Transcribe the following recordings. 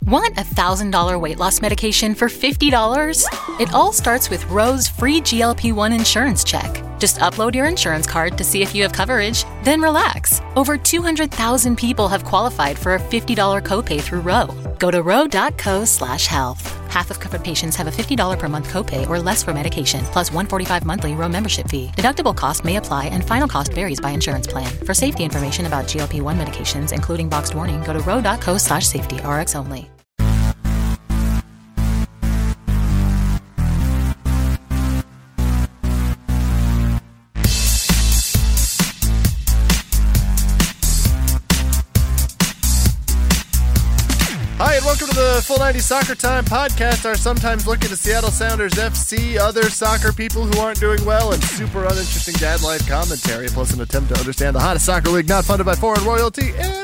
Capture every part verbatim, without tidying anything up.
Want a one thousand dollars weight loss medication for fifty dollars? It all starts with Roe's free G L P one insurance check. Just upload your insurance card to see if you have coverage, then relax. Over two hundred thousand people have qualified for a fifty dollars copay through Roe. Go to ro.co slash health. Half of covered patients have a fifty dollars per month copay or less for medication, plus one hundred forty-five dollars monthly Roe membership fee. Deductible cost may apply and final cost varies by insurance plan. For safety information about G L P one medications, including boxed warning, go to ro.co slash safety, Rx only. Hi, and welcome to the Full ninety Soccer Time podcast, our sometimes look at the Seattle Sounders F C, other soccer people who aren't doing well, and super uninteresting dad life commentary, plus an attempt to understand the hottest soccer league not funded by foreign royalty, M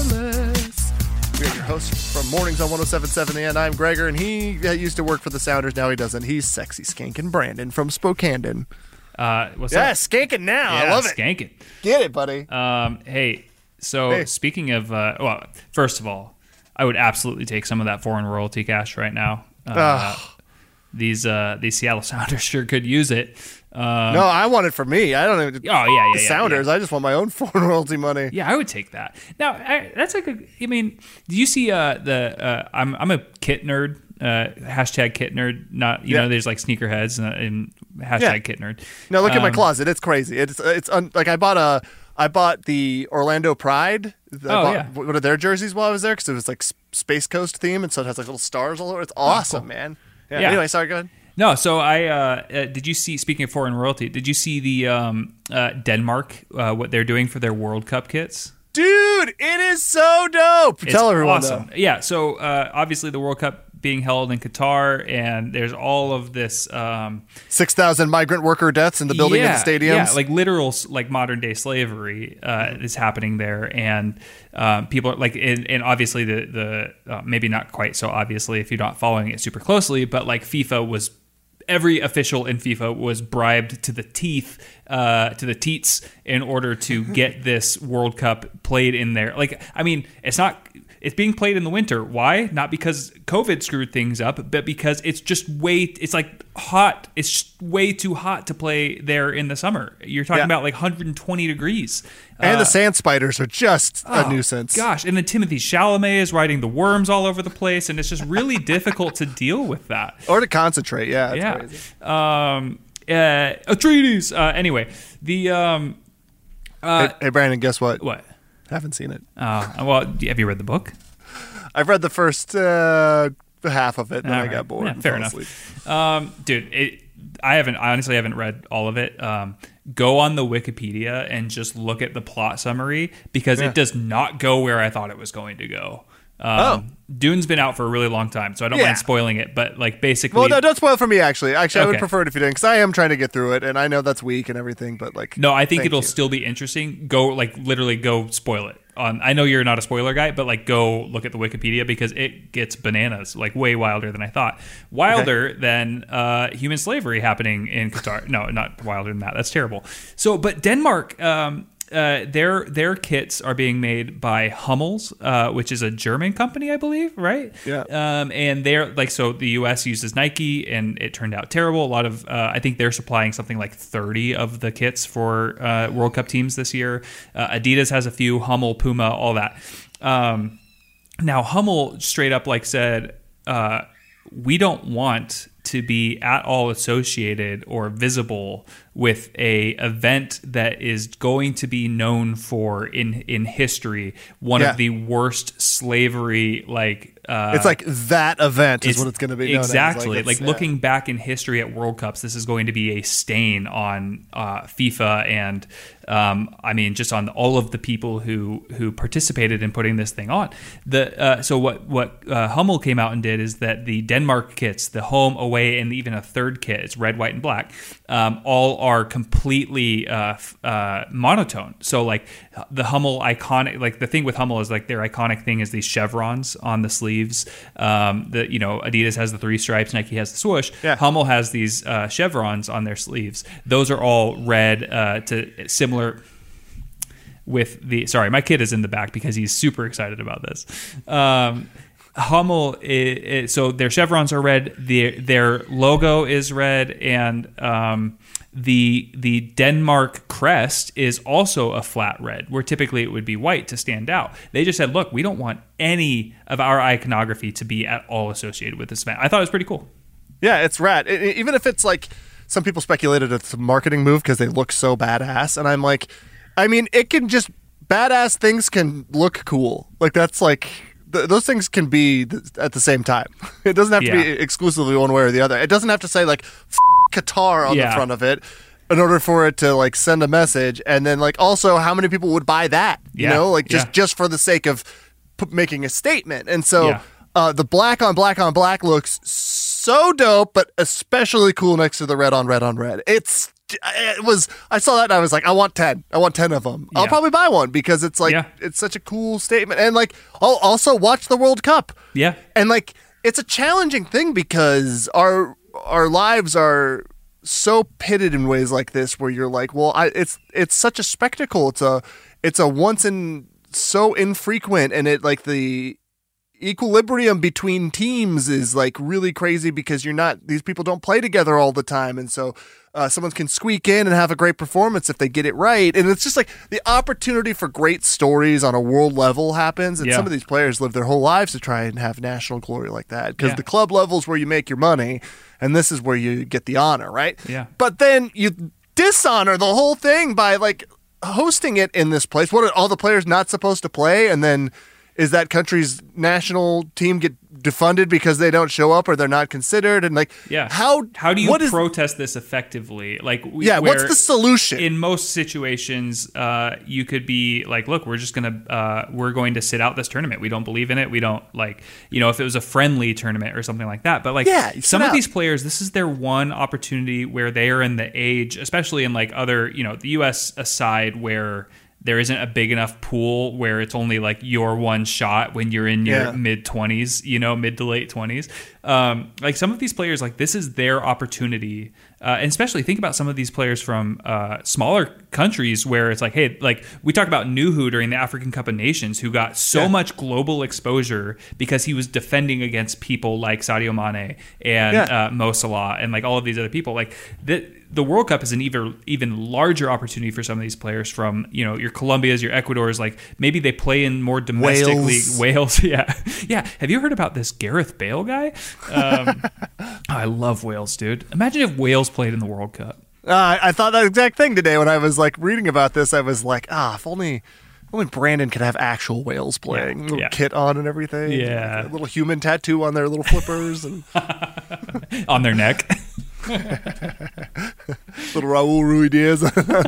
L S. We are your hosts from Mornings on one oh seven point seven The End. I'm Gregor, and he used to work for the Sounders. Now he doesn't. He's sexy skankin' Brandon from Spokane. Uh, what's yeah, up? skanking now. Yeah, I love it. Skanking. Get it, buddy. Um, hey, so Hey. speaking of, uh, well, first of all, I would absolutely take some of that foreign royalty cash right now. Uh, these uh, these Seattle Sounders sure could use it. Um, No, I want it for me. I don't even. Oh yeah, yeah, the yeah, Sounders. yeah. I just want my own foreign royalty money. Yeah, I would take that. Now, I, that's like a. I mean, do you see uh, the? Uh, I'm I'm a kit nerd. Uh, hashtag kit nerd. Not you Yeah. know, there's like sneakerheads and, and hashtag Yeah. kit nerd. No, look at my Um, closet. It's crazy. It's it's un, like I bought a I bought the Orlando Pride. I Oh, bought yeah. one of their jerseys while I was there because it was like s- Space Coast theme, and so it has like little stars all over. It's awesome, cool. man. Yeah. Yeah. Anyway, sorry. Go ahead. No, so I uh, uh, did you see? Speaking of foreign royalty, did you see the um, uh, Denmark uh, what they're doing for their World Cup kits? Dude, it is so dope. It's Tell everyone. awesome. Though. Yeah, so uh, obviously the World Cup being held in Qatar, and there's all of this. Um, Six thousand migrant worker deaths in the building yeah, of the stadiums. Yeah, like literal, like modern day slavery uh, is happening there, and um, people are like, and, and obviously the the uh, maybe not quite so obviously if you're not following it super closely, but like FIFA was. Every official in FIFA was bribed to the teeth, uh, to the teats, in order to get this World Cup played in there. Like, I mean, it's not. It's being played in the winter. Why? Not because COVID screwed things up, but because it's just way. It's like hot. It's just way too hot to play there in the summer. You're talking Yeah. about like one hundred twenty degrees. And Uh, the sand spiders are just a Oh, nuisance. Gosh, and then Timothy Chalamet is riding the worms all over the place, and it's just really difficult to deal with that. Or to concentrate. Yeah. It's yeah. Crazy. Um. Uh. Atreides. Uh. Anyway, the um. Uh. hey, hey, Brandon, guess what? What? Haven't seen it. Uh. Well, have you read the book? I've read the first uh, half of it, and then All I right. got bored. Yeah, and fair fell enough. asleep. Um. Dude, it. I haven't. I honestly haven't read all of it. Um. Go on the Wikipedia and just look at the plot summary because Yeah. it does not go where I thought it was going to go. Um, Oh. Dune's been out for a really long time, so I don't Yeah. mind spoiling it. But like basically, Well, no, don't spoil it for me, actually. Actually, I would Okay. prefer it if you didn't, because I am trying to get through it, and I know that's weak and everything, but like... No, I think thank it'll you. still be interesting. Go like literally go spoil it. On I know you're not a spoiler guy, but like go look at the Wikipedia because it gets bananas, like way wilder than I thought. Wilder than uh, human slavery happening in Qatar. No, not wilder than that. That's terrible. So, but Denmark, um, uh, their their kits are being made by Hummels, uh, which is a German company, I believe, right? Yeah. Um, and they're like, so the U S uses Nike, and it turned out terrible. A lot of, uh, I think they're supplying something like thirty of the kits for uh, World Cup teams this year. Uh, Adidas has a few, Hummel, Puma, all that. Um, now Hummel straight up like said, uh, we don't want to be at all associated or visible with a event that is going to be known for in in history one Yeah. of the worst slavery like uh It's like that event is what it's going to be known as. exactly it's- like yeah. looking back in history at World Cups, this is going to be a stain on uh FIFA and um I mean just on all of the people who who participated in putting this thing on. The uh so what what uh, Hummel came out and did is that the Denmark kits, the home, away, and even a third kit, it's red, white, and black, um all are completely uh, f- uh monotone. So like the Hummel iconic, like the thing with Hummel is like their iconic thing is these chevrons on the sleeves. Um, the you know Adidas has the three stripes, Nike has the swoosh. Yeah. Hummel has these uh, chevrons on their sleeves. Those are all red uh, to similar. With the sorry, my kid is in the back because he's super excited about this. Um, Hummel, is, is, so their chevrons are red, their their logo is red, and um, the the Denmark crest is also a flat red, where typically it would be white to stand out. They just said, look, we don't want any of our iconography to be at all associated with this event. I thought it was pretty cool. Yeah, it's rad. It, even if it's like, some people speculated it's a marketing move because they look so badass, and I'm like, I mean, it can just, badass things can look cool. Like, that's like... those things can be at the same time. It doesn't have to yeah. be exclusively one way or the other. It doesn't have to say like F- Qatar on yeah. the front of it in order for it to like send a message. And then like also how many people would buy that, you yeah. know, like just, yeah. just for the sake of p- making a statement. And so yeah. uh, the black on black on black looks so dope, but especially cool next to the red on red on red. It's It was. I saw that and I was like, I want ten. I want ten of them. I'll yeah. probably buy one because it's like yeah. it's such a cool statement. And like, I'll also watch the World Cup. Yeah. And like, it's a challenging thing because our our lives are so pitted in ways like this, where you're like, well, I, it's it's such a spectacle. It's a it's a once in so infrequent, and it like the equilibrium between teams is like really crazy because you're not, these people don't play together all the time, and so uh, someone can squeak in and have a great performance if they get it right. And it's just like the opportunity for great stories on a world level happens, and yeah. some of these players live their whole lives to try and have national glory like that, because yeah. the club level is where you make your money, and this is where you get the honor, right? Yeah. But then you dishonor the whole thing by like hosting it in this place. What are all the players not supposed to play? And then is that country's national team get defunded because they don't show up or they're not considered? And like, yeah, how how do you what is, protest this effectively? Like, we, yeah, what's the solution? In most situations, uh, you could be like, look, we're just gonna uh, we're going to sit out this tournament. We don't believe in it. We don't like, you know, if it was a friendly tournament or something like that. But like, yeah, some of out. these players, this is their one opportunity where they are in the age, especially in like other, you know, the U S aside, where there isn't a big enough pool where it's only like your one shot when you're in your yeah. mid twenties, you know, mid to late twenties. Um, like some of these players, like this is their opportunity. Uh, and especially think about some of these players from uh, smaller countries where it's like, hey, like we talked about Nuhu during the African Cup of Nations, who got so yeah. much global exposure because he was defending against people like Sadio Mane and yeah. uh, Mo Salah and like all of these other people. Like the the World Cup is an even even larger opportunity for some of these players from, you know, your Colombias, your Ecuadors. Like maybe they play in more domestic Wales. league. Wales, yeah, yeah. Have you heard about this Gareth Bale guy? Um, I love Wales, dude. Imagine if Wales played in the World Cup. Uh, I thought that exact thing today when I was like reading about this. I was like, ah, if only, if only Brandon could have actual Whales playing, Yeah, little yeah. kit on and everything, Yeah. like a little human tattoo on their little flippers and On their neck. little Raul Ruiz.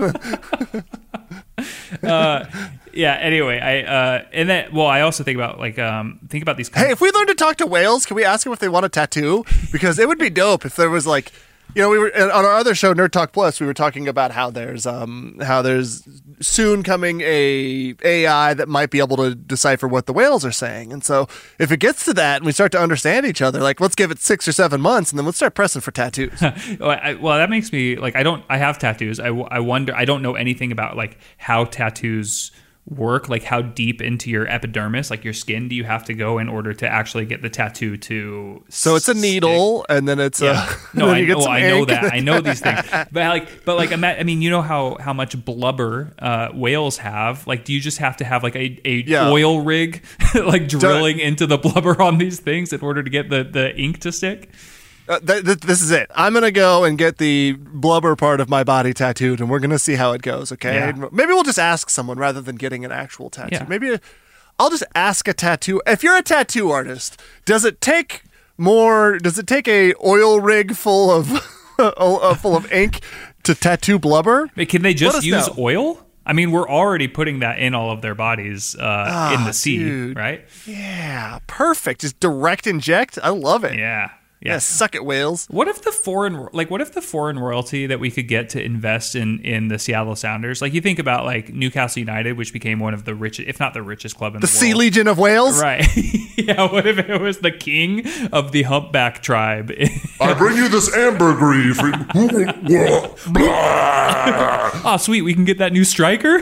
uh, yeah. Anyway, I uh, and then well, I also think about like um, think about these. Hey, if we learn to talk to whales, can we ask them if they want a tattoo? Because it would be dope if there was like, you know, we were on our other show, Nerd Talk Plus. We were talking about how there's um how there's soon coming a AI that might be able to decipher what the whales are saying. And so if it gets to that and we start to understand each other, like let's give it six or seven months and then let's start pressing for tattoos. well, I, well, that makes me like I don't. I have tattoos. I, I wonder. I don't know anything about like how tattoos work, like how deep into your epidermis, like your skin, do you have to go in order to actually get the tattoo to So it's a needle, stick? and then it's Yeah. a No, then I, you get oh, some I know ink. that. I know these things. But like, but like, ima- I mean, you know how how much blubber uh, whales have. Like, do you just have to have like a, a Yeah. oil rig, like drilling into the blubber on these things in order to get the the ink to stick? Uh, th- th- this is it. I'm gonna go and get the blubber part of my body tattooed, and we're gonna see how it goes. Okay, Yeah. maybe we'll just ask someone rather than getting an actual tattoo. Yeah. Maybe i I'll just ask a tattoo. If you're a tattoo artist, does it take more? Does it take a oil rig full of uh, full of ink to tattoo blubber? Wait, can they Let just us use know. oil? I mean, we're already putting that in all of their bodies uh, Ah, in the sea, dude. right? Yeah, perfect. Just direct inject. I love it. Yeah. Yeah, Yeah. suck it, whales. What if the foreign, like, what if the foreign royalty that we could get to invest in in the Seattle Sounders? Like, you think about like Newcastle United, which became one of the richest, if not the richest club in The the, Sea world. Legion of Whales. Right. Yeah. What if it was the king of the humpback tribe? I bring you this ambergris. For- Oh, sweet. We can get that new striker.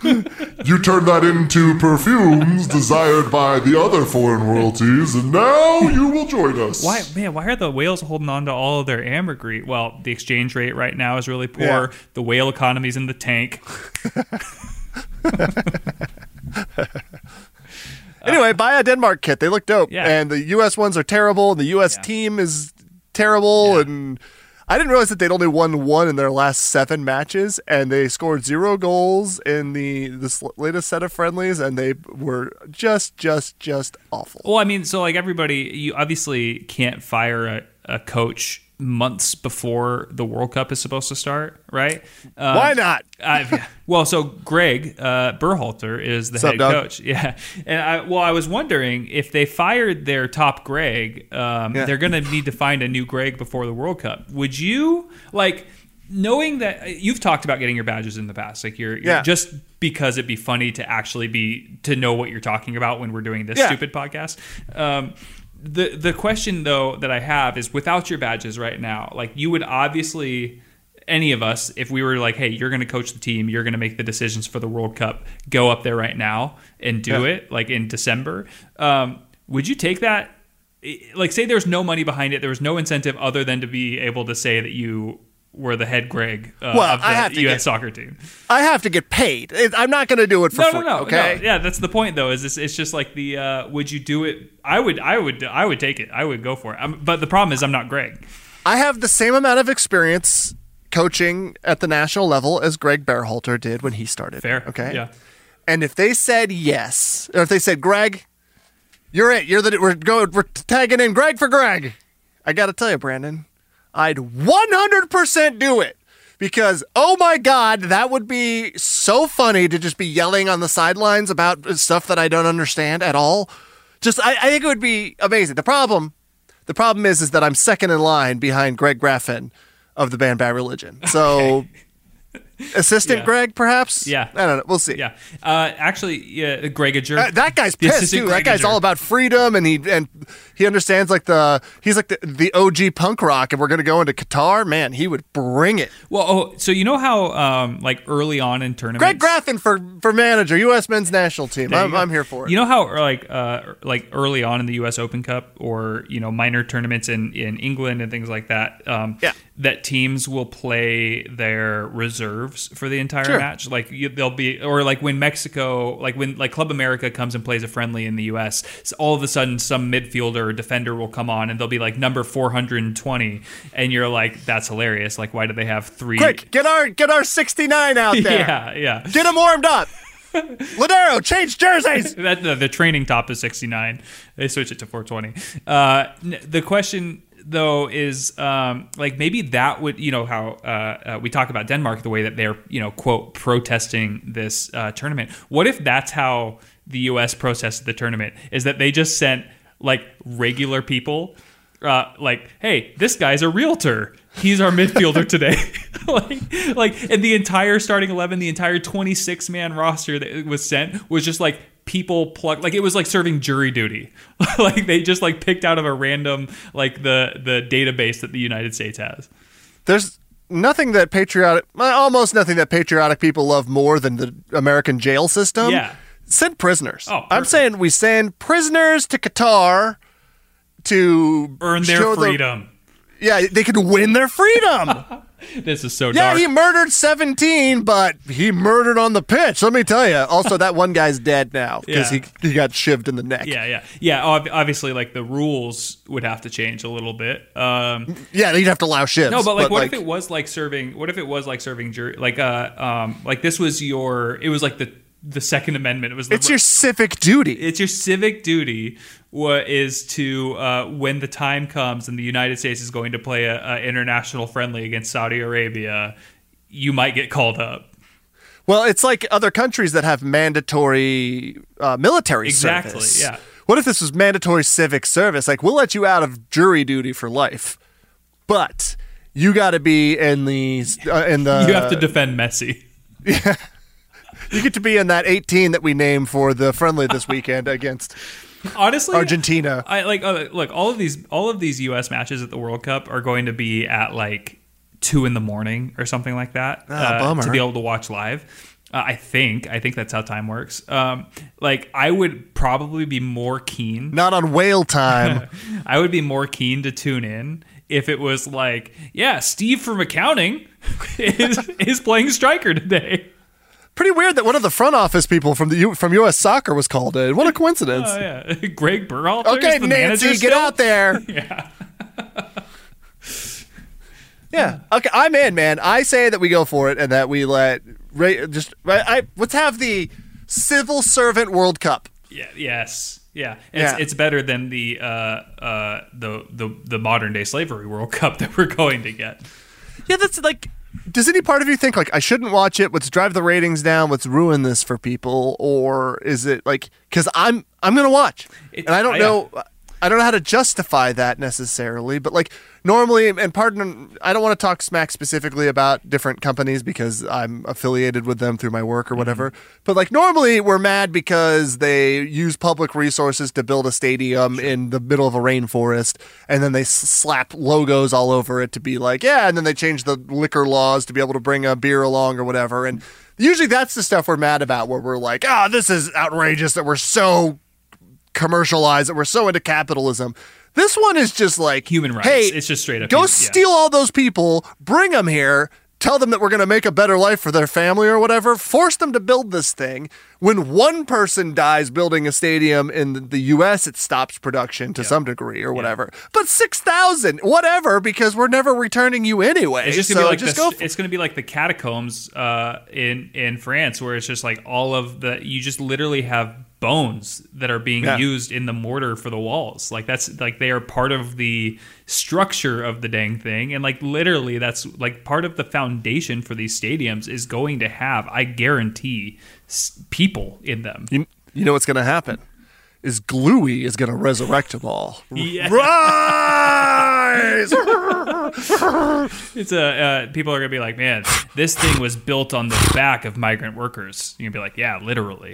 You turned that into perfumes desired by the other foreign royalties, and now you will join us. Why, man? Why are the whales holding on to all of their ambergris? Well, the exchange rate right now is really poor. Yeah. The whale economy's in the tank. Anyway, buy a Denmark kit. They look dope. Yeah. And the U S ones are terrible. And the U S Yeah. team is terrible. Yeah. And I didn't realize that they'd only won one in their last seven matches. And they scored zero goals in the this latest set of friendlies. And they were just, just, just awful. Well, I mean, so like everybody, you obviously can't fire a, a coach months before the World Cup is supposed to start, right? Um, Why not? I, well, so Greg uh, Berhalter is the What's up, head dog? coach. Yeah. And I, well, I was wondering if they fired their top Greg, um, Yeah. they're going to need to find a new Greg before the World Cup. Would you, like, knowing that you've talked about getting your badges in the past, like you're, you're Yeah. just because it'd be funny to actually be, to know what you're talking about when we're doing this Yeah. stupid podcast. Um, the, the question though that I have is without your badges right now, like you would obviously, any of us, if we were like, hey, you're going to coach the team, you're going to make the decisions for the World Cup, go up there right now and do Yeah. it, like in December. Um, would you take that? Like, say there's no money behind it, there was no incentive other than to be able to say that you were the head Greg uh, Well, of the I have to U S get- soccer team. I have to get paid. It- I'm not going to do it for No, free. no, no. Okay. no. Yeah, that's the point, though. Is this? It's just like the. Uh, would you do it? I would. I would. I would take it. I would go for it. Um but the problem is, I'm not Greg. I have the same amount of experience coaching at the national level as Greg Berhalter did when he started. Fair. Okay. Yeah. And if they said yes, or if they said, Greg, you're it. You're the we're going. We're tagging in Greg for Greg. I got to tell you, Brandon, I'd one hundred percent do it. Because, oh my God, that would be so funny to just be yelling on the sidelines about stuff that I don't understand at all. Just, I, I think it would be amazing. The problem, the problem is, is that I'm second in line behind Greg Graffin of the band Bad Religion. So, assistant Yeah. Greg, perhaps? Yeah. I don't know. We'll see. Yeah. Uh, actually, yeah, Gregager. Uh, that guy's The pissed assistant too. That guy's Gregager. all about freedom, and he and he understands like the he's like the, the O G punk rock. And we're gonna go into Qatar, man. He would bring it. Well, oh, so you know how, um, like early on in tournaments, Greg Graffin for for manager, U S men's national team. There you I'm, go. I'm here for it. You know how like uh, like early on in the U S Open Cup or you know minor tournaments in, in England and things like that, um, Yeah. that teams will play their reserves for the entire Sure. match. Like you, they'll be or like when Mexico, like when like Club America comes and plays a friendly in the U S, so all of a sudden some midfielder or defender will come on and they'll be like number four hundred twenty, and you're like, that's hilarious. Like why do they have three? Quick, get our get our sixty-nine out there. yeah, yeah. Get him warmed up. Ladero, change jerseys. That the, the training top is sixty-nine. They switch it to four twenty. Uh, n- the question though is um, like maybe that would you know how uh, uh, we talk about Denmark the way that they're you know quote protesting this uh, tournament. What if that's how the U S protested the tournament? Is that they just sent like regular people. Uh, like, hey, this guy's a realtor. He's our midfielder today. like, like, and the entire starting eleven, the entire twenty-six man roster that was sent was just like people plucked. Like it was like serving jury duty. Like they just like picked out of a random like the the database that the United States has. There's nothing that patriotic, well, almost nothing that patriotic people love more than the American jail system. Yeah. Send prisoners. Oh, I'm perfect. saying we send prisoners to Qatar to Earn their show the- freedom. yeah, they could win their freedom. This is so Yeah, dark. he murdered seventeen, but he murdered on the pitch. Let me tell you. Also, that one guy's dead now because Yeah. he, he got shivved in the neck. yeah, yeah, yeah. ob- Obviously, like the rules would have to change a little bit. Um, Yeah, he'd have to allow shivs. No, but like, what if it was like serving? What if it was like serving jury? Like, uh, um, like this was your. It was like the the Second Amendment. It was. The, It's your civic duty. It's your civic duty. What is to uh, when the time comes and the United States is going to play a, a international friendly against Saudi Arabia, you might get called up. Well, it's like other countries that have mandatory uh, military Exactly, service. yeah. What if this was mandatory civic service? Like, we'll let you out of jury duty for life, but you got to be in the uh, in the. You have to defend Messi. You get to be in that eighteen that we named for the friendly this weekend against Honestly, Argentina. I like uh, look all of these all of these U S matches at the World Cup are going to be at like two in the morning or something like that Ah, uh, bummer. to be able to watch live. Uh, I think. I think that's how time works. Um, like, I would probably be more keen. Not on whale time. I would be more keen to tune in if it was like, yeah, Steve from accounting is is playing striker today. Pretty weird that one of the front office people from the U- from U S Soccer was called in. What a coincidence. Oh, yeah. Greg Berhalter. Okay, the Nancy, get still? out there. Yeah. Yeah. Okay, I'm in, man. I say that we go for it and that we let Ray just I, I let's have the Civil Servant World Cup. Yeah. Yes. Yeah. It's Yeah. it's better than the uh, uh, the the the modern day slavery World Cup that we're going to get. Yeah, that's like. Does any part of you think like I shouldn't watch it? Let's drive the ratings down. Let's ruin this for people, or is it like because I'm I'm gonna watch, It- and I don't I, know I don't know how to justify that necessarily. But like normally, and pardon, I don't want to talk smack specifically about different companies because I'm affiliated with them through my work or whatever. Mm-hmm. But like normally, we're mad because they use public resources to build a stadium sure. in the middle of a rainforest, and then they s- slap logos all over it to be like, yeah, and then they change the liquor laws to be able to bring a beer along or whatever. And usually, that's the stuff we're mad about, where we're like, ah, oh, this is outrageous that we're so commercialized, that we're so into capitalism. This one is just like human rights. Hey, it's just straight up. Go human, steal yeah. all those people, bring them here, tell them that we're going to make a better life for their family or whatever. Force them to build this thing. When one person dies building a stadium in the U S, it stops production to yeah. some degree or whatever. Yeah. But six thousand, whatever, because we're never returning you anyway. It's just so gonna be like just the, go for- it's going to be like the catacombs uh, in in France, where it's just like all of the you just literally have bones that are being yeah. used in the mortar for the walls. Like that's like they are part of the structure of the dang thing, and like literally that's like part of the foundation for these stadiums is going to have, I guarantee, s- people in them. You, you know what's going to happen is Gluey is going to resurrect them all. Yeah. Rise! It's a uh, people are going to be like, man, this thing was built on the back of migrant workers. You're going to be like, yeah, literally.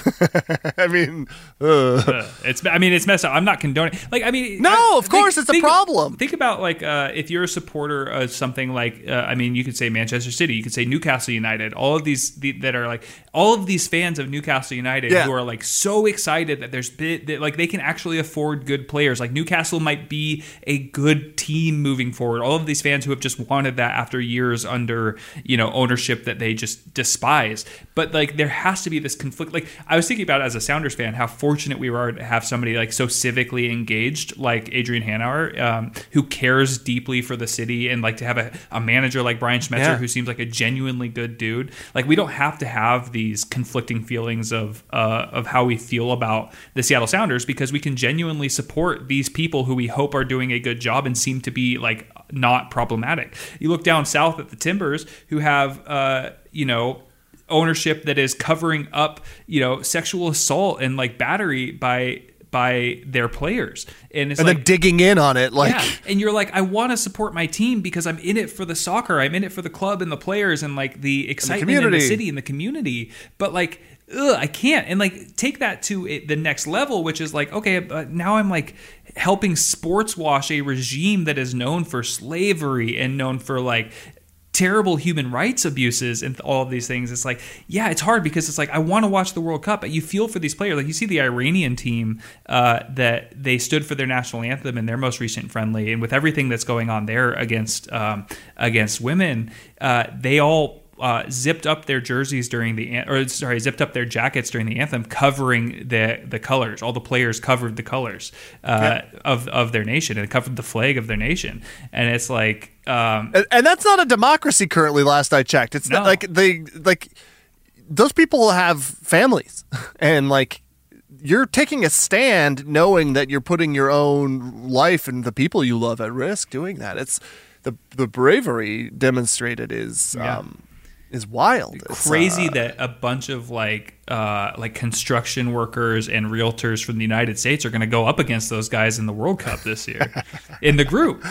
I mean, uh. uh, it's. I mean, it's messed up. I'm not condoning. Like, I mean, no, I, of course, think, it's a think, problem. Think about like uh, if you're a supporter of something like, uh, I mean, you could say Manchester City, you could say Newcastle United. All of these the, that are like all of these fans of Newcastle United yeah. who are like so excited that there's bit that like they can actually afford good players. Like Newcastle might be a good team moving forward. All of these fans who have just wanted that after years under you know ownership that they just despise. But like there has to be this conflict. Like I was thinking about it as a Sounders fan, how fortunate we were to have somebody like so civically engaged like Adrian Hanauer, um, who cares deeply for the city, and like to have a, a manager like Brian Schmetzer yeah. who seems like a genuinely good dude. Like we don't have to have these conflicting feelings of uh, of how we feel about the Seattle Sounders, because we can genuinely support these people who we hope are doing a good job and seem to be like not problematic. You look down south at the Timbers, who have uh, you know ownership that is covering up, you know, sexual assault and like battery by by their players, and it's and like then digging in on it, like, yeah. and you're like, I want to support my team because I'm in it for the soccer, I'm in it for the club and the players and like the excitement in the city and the community, but like, ugh, I can't, and like take that to it, the next level, which is like, okay, but now I'm like helping sports wash a regime that is known for slavery and known for like terrible human rights abuses and all of these things. It's like, yeah, it's hard because it's like, I want to watch the World Cup, but you feel for these players. Like you see the Iranian team uh, that they stood for their national anthem in their most recent friendly, and with everything that's going on there against um, against women, uh, they all uh, zipped up their jerseys during the or sorry zipped up their jackets during the anthem, covering the the colors. All the players covered the colors uh, yeah. of of their nation and covered the flag of their nation, and it's like. Um, and, and that's not a democracy currently. Last I checked, it's no. not like they like those people have families, and like you're taking a stand, knowing that you're putting your own life and the people you love at risk doing that. It's the the bravery demonstrated is yeah. um, is wild. It's crazy uh, that a bunch of like uh, like construction workers and realtors from the United States are going to go up against those guys in the World Cup this year in the group.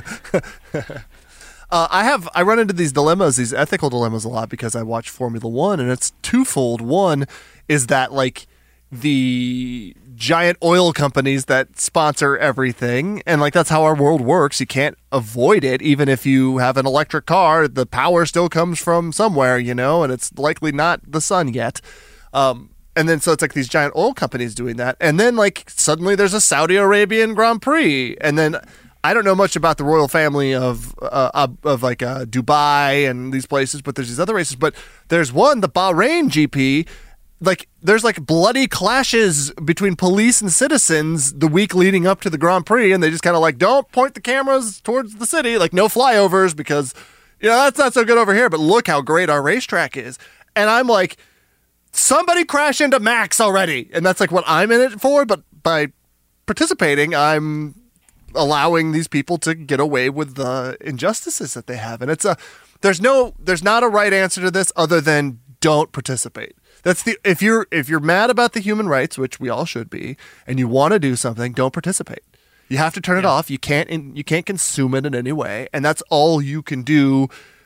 uh, I have I run into these dilemmas, these ethical dilemmas a lot because I watch Formula One, and it's twofold. One is that like the giant oil companies that sponsor everything. And like, that's how our world works. You can't avoid it. Even if you have an electric car, the power still comes from somewhere, you know, and it's likely not the sun yet. Um, and then, so it's like these giant oil companies doing that. And then like suddenly there's a Saudi Arabian Grand Prix. And then I don't know much about the royal family of, uh, of, of like uh, Dubai and these places, but there's these other races, but there's one, the Bahrain G P. Like, there's like bloody clashes between police and citizens the week leading up to the Grand Prix, and they just kind of like, don't point the cameras towards the city, like no flyovers because, you know, that's not so good over here, but look how great our racetrack is. And I'm like, somebody crash into Max already. And that's like what I'm in it for, but by participating, I'm allowing these people to get away with the injustices that they have. And it's a, there's no, there's not a right answer to this other than don't participate. That's the if you're if you're mad about the human rights, which we all should be, and you want to do something, don't participate. You have to turn it yeah. off. You can't in, you can't consume it in any way, and that's all you can do.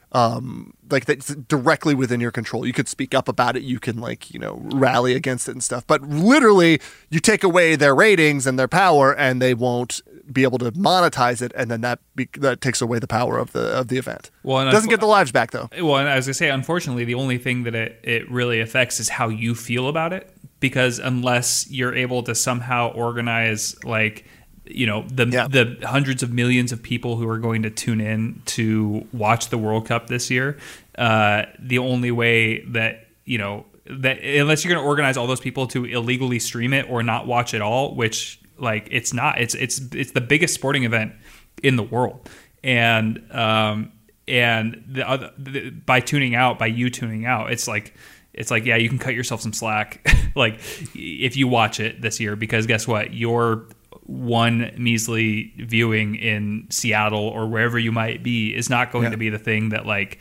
Um, like that's directly within your control. You could speak up about it. You can like you know rally against it and stuff. But literally, you take away their ratings and their power, and they won't be able to monetize it, and then that be, that takes away the power of the of the event. Well, and it doesn't unfo- get the lives back though. Well, and as I say, unfortunately, the only thing that it, it really affects is how you feel about it. Because unless you're able to somehow organize like you know the yeah. the hundreds of millions of people who are going to tune in to watch the World Cup this year, uh, the only way that you know that unless you're going to organize all those people to illegally stream it or not watch it all, which like it's not it's it's it's the biggest sporting event in the world, and um and the other the, by tuning out by you tuning out it's like it's like yeah you can cut yourself some slack like if you watch it this year, because guess what, your one measly viewing in Seattle or wherever you might be is not going yeah. to be the thing that like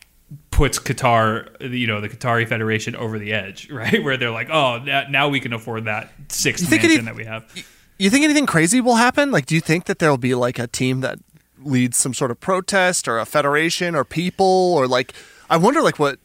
puts Qatar, you know, the Qatari Federation over the edge, right? Where they're like, oh, now we can afford that sixth mansion any, that we have. You think anything crazy will happen? Like, do you think that there'll be like a team that leads some sort of protest or a federation or people or like, I wonder like what,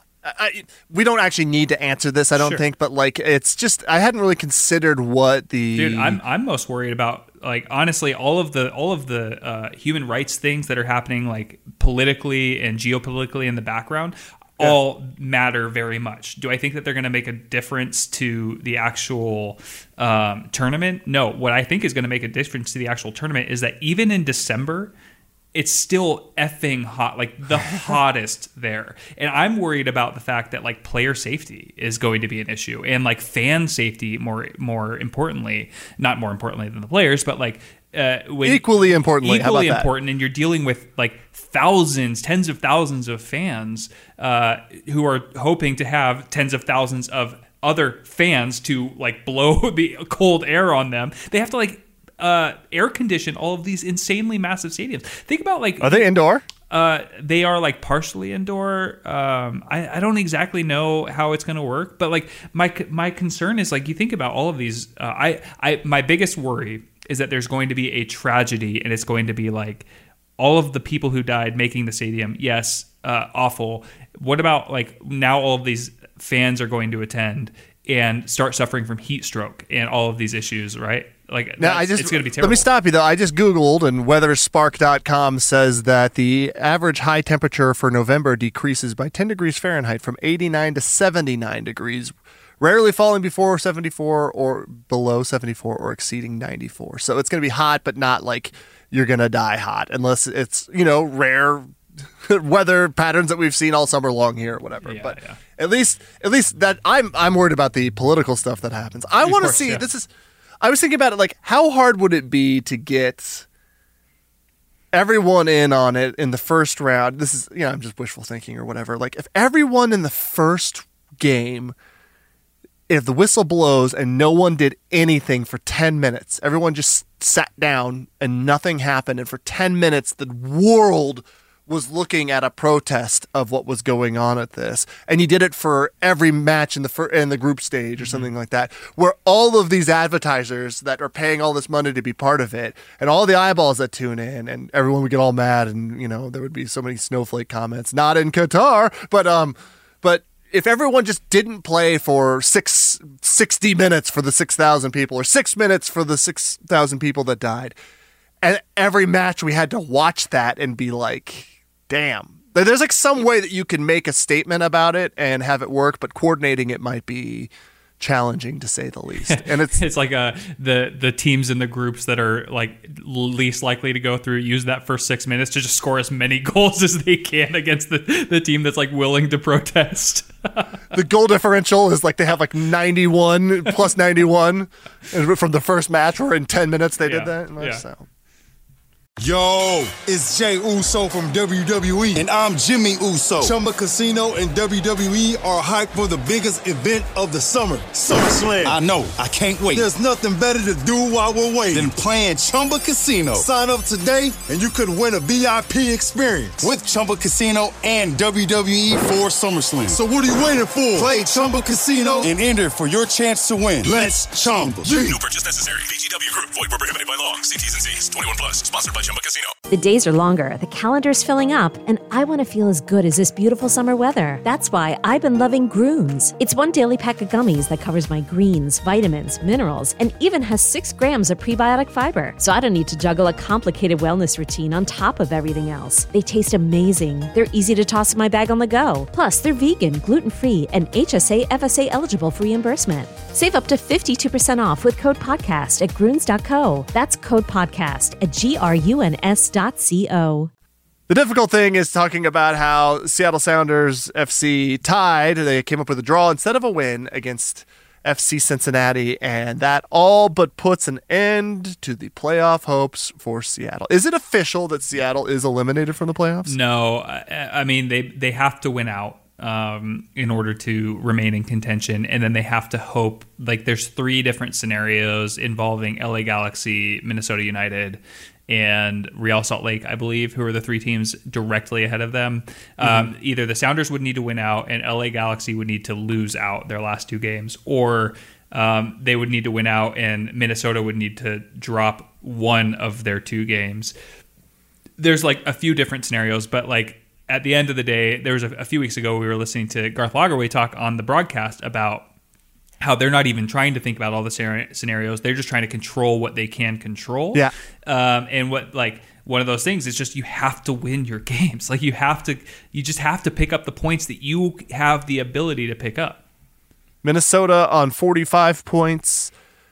I, we don't actually need to answer this, I don't sure. think, but like it's just I hadn't really considered what the dude. I'm I'm most worried about like honestly all of the all of the uh, human rights things that are happening like politically and geopolitically in the background. Yeah. All matter very much. Do I think that they're going to make a difference to the actual um, tournament? No. What I think is going to make a difference to the actual tournament is that even in December, it's still effing hot, like the hottest there. And I'm worried about the fact that like player safety is going to be an issue, and like fan safety more more importantly, not more importantly than the players, but like uh, when, equally importantly, equally how about important. That? And you're dealing with like thousands, tens of thousands of fans uh, who are hoping to have tens of thousands of other fans to like blow the cold air on them. They have to like. Uh, air condition all of these insanely massive stadiums. Think about like are they indoor? Uh, they are like partially indoor. Um, I, I don't exactly know how it's going to work, but like my my concern is like you think about all of these. Uh, I I my biggest worry is that there's going to be a tragedy, and it's going to be like all of the people who died making the stadium. Yes, uh, awful. What about like now all of these fans are going to attend and start suffering from heat stroke and all of these issues, right? Like now, I just, it's going to be terrible. Let me stop you though. I just Googled, and weather spark dot com says that the average high temperature for November decreases by ten degrees Fahrenheit from eighty-nine to seventy-nine degrees, rarely falling before seventy-four or below seventy-four or exceeding ninety-four. So it's going to be hot, but not like you're going to die hot unless it's, you know, rare weather patterns that we've seen all summer long here or whatever. Yeah, but yeah. at least, at least that I'm, I'm worried about the political stuff that happens. I want to see, yeah. this is, I was thinking about it, like, how hard would it be to get everyone in on it in the first round? This is, you know, I'm just wishful thinking or whatever. Like, if everyone in the first game, if the whistle blows and no one did anything for ten minutes, everyone just sat down and nothing happened, and for ten minutes, the world was looking at a protest of what was going on at this, and you did it for every match in the fir- in the group stage or mm-hmm. something like that, where all of these advertisers that are paying all this money to be part of it, and all the eyeballs that tune in, and everyone would get all mad, and you know there would be so many snowflake comments, not in Qatar, but um, but if everyone just didn't play for six, sixty minutes for the six thousand people or six minutes for the six thousand people that died, and every match we had to watch that and be like, damn. There's like some way that you can make a statement about it and have it work, but coordinating it might be challenging to say the least. And it's it's like uh the the teams in the groups that are like least likely to go through use that first six minutes to just score as many goals as they can against the, the team that's like willing to protest. The goal differential is like they have like ninety-one plus ninety-one and from the first match where in ten minutes they Yeah. did that. And Yeah. so. Yo, it's Jay Uso from W W E. And I'm Jimmy Uso. Chumba Casino and W W E are hyped for the biggest event of the summer, SummerSlam. I know, I can't wait. There's nothing better to do while we're waiting than playing Chumba Casino. Sign up today and you could win a V I P experience with Chumba Casino and W W E for SummerSlam. So what are you waiting for? Play Chumba Casino and enter for your chance to win. Let's Chumba. No purchase necessary. V G W Group. Void where prohibited by law. See T's and C's. twenty-one plus. Sponsored by Chumba Casino. The days are longer, the calendar's filling up, and I want to feel as good as this beautiful summer weather. That's why I've been loving Grooms. It's one daily pack of gummies that covers my greens, vitamins, minerals, and even has six grams of prebiotic fiber. So I don't need to juggle a complicated wellness routine on top of everything else. They taste amazing. They're easy to toss in my bag on the go. Plus, they're vegan, gluten-free, and H S A F S A eligible for reimbursement. Save up to fifty-two percent off with code podcast at grunes dot co. That's code podcast at G R U N S dot C O. The difficult thing is talking about how Seattle Sounders F C tied. They came up with a draw instead of a win against F C Cincinnati, and that all but puts an end to the playoff hopes for Seattle. Is it official that Seattle is eliminated from the playoffs? No, I, I mean, they, they have to win out um, in order to remain in contention, and then they have to hope. Like, there's three different scenarios involving L A Galaxy, Minnesota United, and Real Salt Lake, I believe, who are the three teams directly ahead of them. Mm-hmm. Um, either the Sounders would need to win out and L A Galaxy would need to lose out their last two games, or um, they would need to win out and Minnesota would need to drop one of their two games. There's like a few different scenarios, but like at the end of the day, there was a, a few weeks ago we were listening to Garth Lagerwey talk on the broadcast about how they're not even trying to think about all the scenarios. They're just trying to control what they can control. Yeah. Um, and what, like, one of those things is just you have to win your games. Like, you have to, you just have to pick up the points that you have the ability to pick up. Minnesota on forty-five points.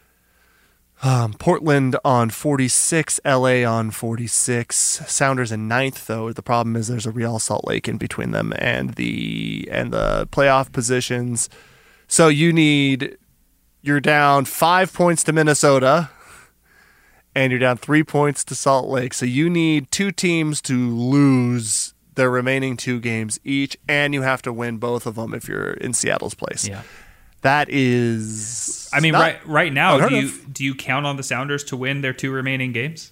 Um, Portland on forty-six. L A on forty-six. Sounders in ninth, though. The problem is there's a Real Salt Lake in between them and the and the playoff positions. So you need, you're down five points to Minnesota, and you're down three points to Salt Lake. So you need two teams to lose their remaining two games each, and you have to win both of them if you're in Seattle's place. Yeah. That is. I mean, not right right now, unheard do you of. do you count on the Sounders to win their two remaining games?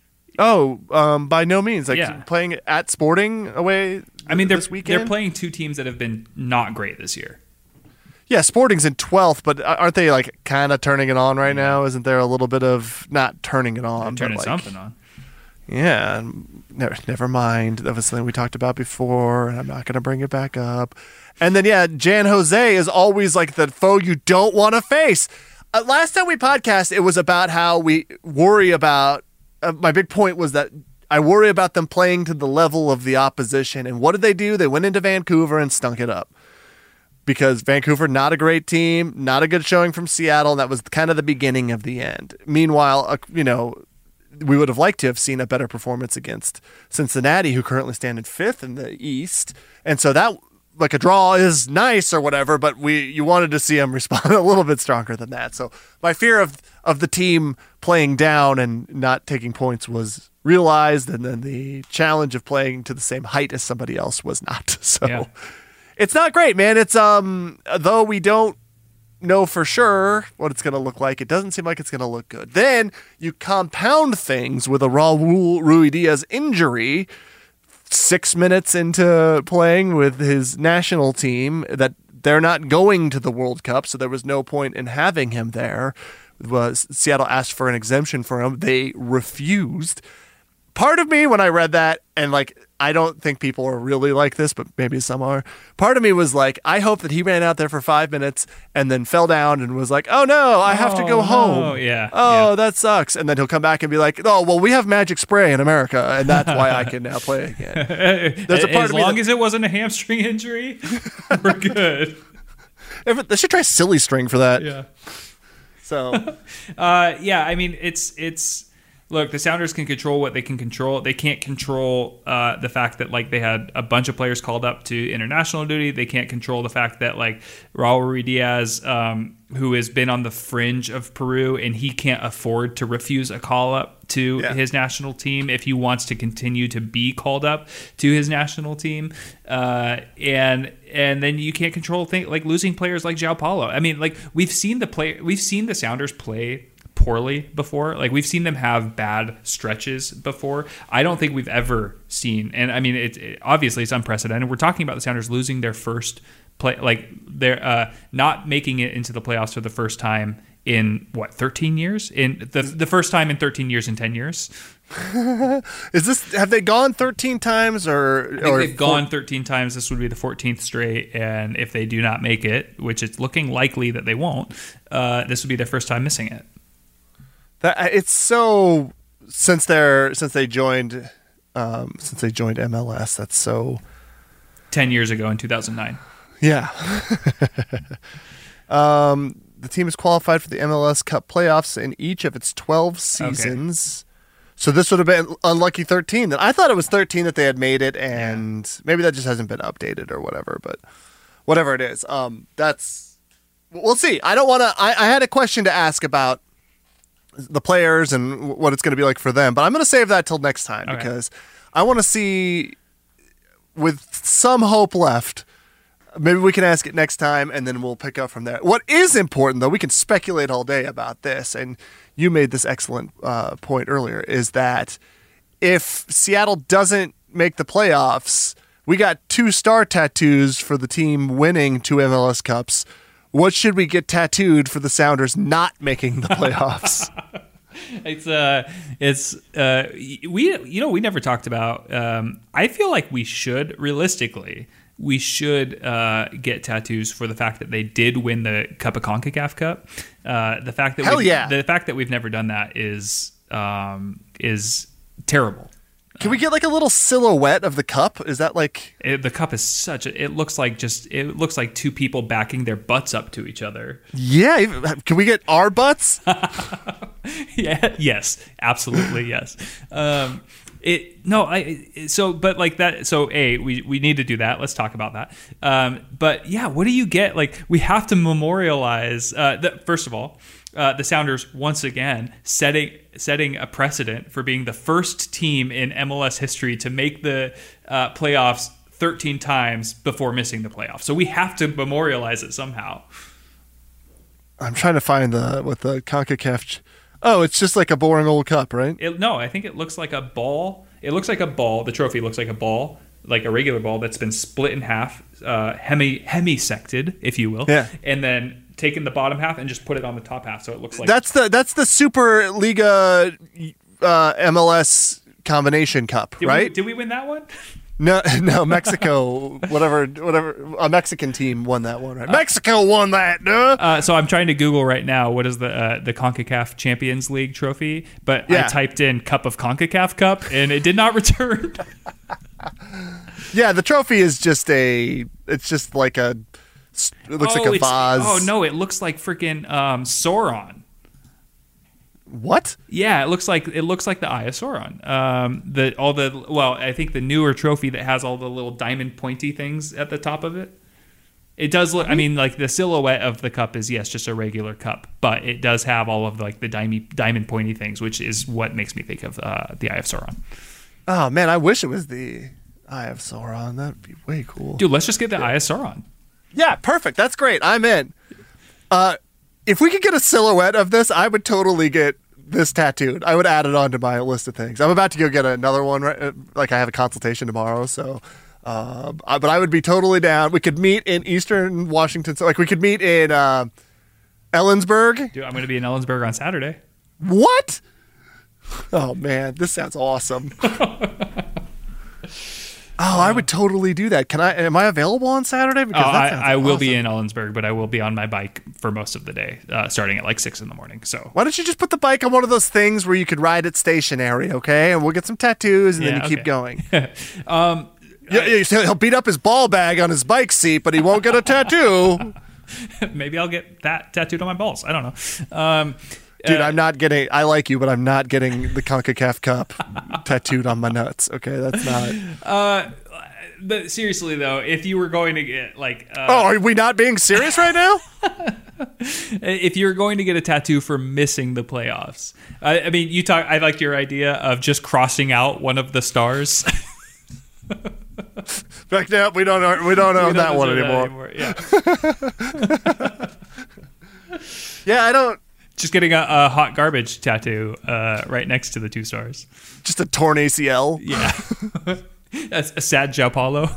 Oh, um, by no means. Like Yeah. playing at Sporting away. I mean, they're this weekend. they're playing two teams that have been not great this year. Yeah, Sporting's in twelfth, but aren't they like kind of turning it on right now? Isn't there a little bit of not turning it on, They're turning but like, something on. Yeah, never, never mind. That was something we talked about before, and I'm not going to bring it back up. And then, yeah, Jan Jose is always like the foe you don't want to face. Uh, last time we podcast, it was about how we worry about. Uh, my big point was that I worry about them playing to the level of the opposition. And what did they do? They went into Vancouver and stunk it up. Because Vancouver, not a great team, not a good showing from Seattle. And that was kind of the beginning of the end. Meanwhile, uh, you know, we would have liked to have seen a better performance against Cincinnati, who currently stand in fifth in the East. And so that, like, a draw is nice or whatever, but we you wanted to see them respond a little bit stronger than that. So my fear of of the team playing down and not taking points was realized, and then the challenge of playing to the same height as somebody else was not. So Yeah. It's not great, man. It's um though we don't know for sure what it's going to look like, it doesn't seem like it's going to look good. Then you compound things with a Raul Ruidiaz injury six minutes into playing with his national team, that they're not going to the World Cup, so there was no point in having him there. Was Seattle asked for an exemption for him. They refused. part of me when I read that, and like, I don't think people are really like this, but maybe some are. Part of me was like, I hope that he ran out there for five minutes and then fell down and was like, oh no, I have oh, to go home. No. Yeah. Oh, yeah. that sucks. And then he'll come back and be like, oh, well, we have magic spray in America, and that's why I can now play again. There's a part as of me long that, as it wasn't a hamstring injury, we're good. if, they should try silly string for that. Yeah. So, uh, yeah, I mean, it's it's. Look, the Sounders can control what they can control. They can't control uh, the fact that like they had a bunch of players called up to international duty. They can't control the fact that like Raul Ruidiaz, um, who has been on the fringe of Peru, and he can't afford to refuse a call up to yeah. his national team if he wants to continue to be called up to his national team. Uh, and and then you can't control things like losing players like João Paulo. I mean, like we've seen the play, we've seen the Sounders play poorly before. Like we've seen them have bad stretches before. I don't think we've ever seen, and I mean, it, it obviously it's unprecedented. We're talking about the Sounders losing their first play, like they're uh, not making it into the playoffs for the first time in what thirteen years. In the the first time in thirteen years in ten years. Is this? Have they gone thirteen times or? I think or they've gone thirteen times. This would be the fourteenth straight, and if they do not make it, which it's looking likely that they won't, uh, this would be their first time missing it. That it's so since they're since they joined um, since they joined M L S. That's so ten years ago in two thousand nine. Yeah. um, the team is qualified for the M L S Cup playoffs in each of its twelve seasons. Okay. So this would have been unlucky thirteen. I thought it was thirteen that they had made it, and yeah. maybe that just hasn't been updated or whatever. But whatever it is, um, that's we'll see. I don't want to. I, I had a question to ask about the players and what it's going to be like for them, but I'm going to save that till next time okay. because I want to see, with some hope left, maybe we can ask it next time and then we'll pick up from there. What is important, though, we can speculate all day about this, and you made this excellent uh, point earlier, is that if Seattle doesn't make the playoffs, we got two star tattoos for the team winning two M L S Cups. What should we get tattooed for the Sounders not making the playoffs? it's uh, it's uh, we you know we never talked about. Um, I feel like we should realistically we should uh, get tattoos for the fact that they did win the Cup of CONCACAF Cup. Uh, the fact that hell we've, yeah, the fact that we've never done that is um, is terrible. Can we get like a little silhouette of the cup? Is that like it, the cup is such a, it looks like just it looks like two people backing their butts up to each other. Yeah, can we get our butts? yeah, yes, absolutely, yes. Um, it no, I so but like that. So a we we need to do that. Let's talk about that. Um, but yeah, what do you get? Like we have to memorialize. Uh, the, first of all. Uh, the Sounders once again setting setting a precedent for being the first team in M L S history to make the uh, playoffs thirteen times before missing the playoffs. So we have to memorialize it somehow. I'm trying to find the what the CONCACAF. Oh, it's just like a boring old cup, right? It, no, I think it looks like a ball. It looks like a ball. The trophy looks like a ball, like a regular ball that's been split in half, uh, hemi hemisected, if you will. Yeah, and then taken the bottom half and just put it on the top half, so it looks like that's the that's the Super Liga uh, M L S combination cup, did right? We, did we win that one? No, no, Mexico, whatever, whatever. A Mexican team won that one, right? Uh, Mexico won that, duh. Uh, so I'm trying to Google right now what is the uh, the CONCACAF Champions League trophy, but yeah. I typed in Cup of CONCACAF Cup and it did not return. Yeah, the trophy is just a. It's just like a. It looks oh, like a vase. Oh no, it looks like freaking um, Sauron. What? Yeah, it looks like it looks like the Eye of Sauron. Um, the all the well, I think the newer trophy that has all the little diamond pointy things at the top of it. It does look. I mean, like the silhouette of the cup is yes, just a regular cup, but it does have all of like the diamond diamond pointy things, which is what makes me think of uh, the Eye of Sauron. Oh man, I wish it was the Eye of Sauron. That'd be way cool, dude. Let's just get the yeah. Eye of Sauron. Yeah, perfect. That's great. I'm in. Uh, if we could get a silhouette of this, I would totally get this tattooed. I would add it onto my list of things. I'm about to go get another one. Right, like I have a consultation tomorrow, so. Uh, but I would be totally down. We could meet in Eastern Washington. So like we could meet in uh, Ellensburg. Dude, I'm going to be in Ellensburg on Saturday. What? Oh man, this sounds awesome. Oh, I would totally do that. Can I? Am I available on Saturday? Because oh, that I, I will awesome. be in Ellensburg, but I will be on my bike for most of the day, uh, starting at like six in the morning. So why don't you just put the bike on one of those things where you could ride it stationary, okay? And we'll get some tattoos, and yeah, then you okay. keep going. um, yeah, I, he'll beat up his ball bag on his bike seat, but he won't get a tattoo. Maybe I'll get that tattooed on my balls. I don't know. Um, Dude, uh, I'm not getting. I like you, but I'm not getting the CONCACAF Cup tattooed on my nuts. Okay, that's not. Uh, but seriously though, if you were going to get like, uh, oh, are we not being serious right now? If you're going to get a tattoo for missing the playoffs, I, I mean, you talk. I liked your idea of just crossing out one of the stars. Back now, we don't know. We don't own we don't that one anymore. anymore. Yeah. Yeah, I don't. Just getting a, a hot garbage tattoo uh, right next to the two stars. Just a torn A C L. Yeah. a, a sad Sao Paulo.